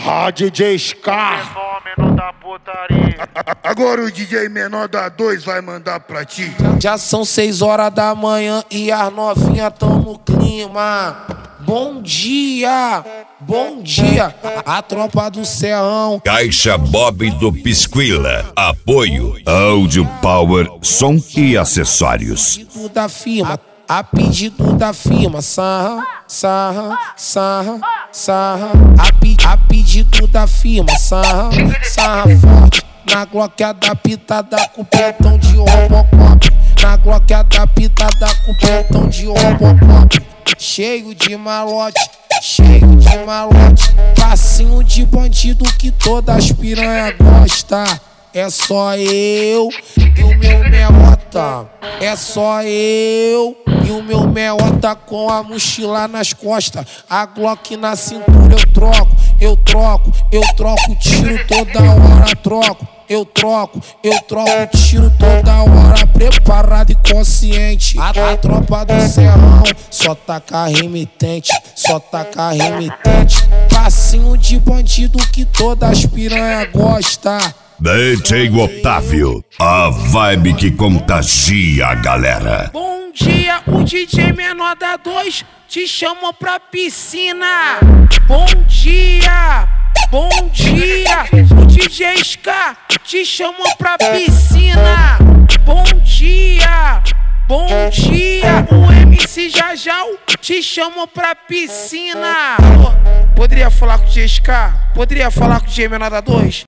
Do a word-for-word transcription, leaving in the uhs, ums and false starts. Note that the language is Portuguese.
Ah, D J Scar. Fenômeno da putaria. Agora o D J menor da dois vai mandar pra ti. Já são seis horas da manhã e as novinhas tão no clima. Bom dia, bom dia, a tropa do Serrão. Caixa Bob do Pisquila. Apoio Audio Power, som e acessórios. A pedido da firma, a pedido da firma. Sarra, sarra, sarra, sarra. A, pe, a pedido da firma. Sarra, sarra forte. Na Glock adaptada com pentão de Robocop. Na Glock adaptada com pentão de Robocop. Cheio de malote, cheio de malote. Passinho de bandido que todas piranha gosta. É só eu e o meu meota. É só eu e o meu meota com a mochila nas costas. A Glock na cintura eu troco, eu troco, eu troco tiro toda hora, troco. Eu troco, eu troco tiro toda hora, preparado e consciente. A, a tropa do Serrão só taca remitente, só taca remitente. Passinho de bandido que todas piranha gosta. D J Otávio, a vibe que contagia a galera. Bom dia, o D J menor da dois te chamou pra piscina. Bom dia, bom dia, o D J Scar te chamou pra piscina. Bom dia, bom dia, o M C Jajal te chamou pra piscina. Poderia falar com o D J Scar? Poderia falar com o D J menor da dois?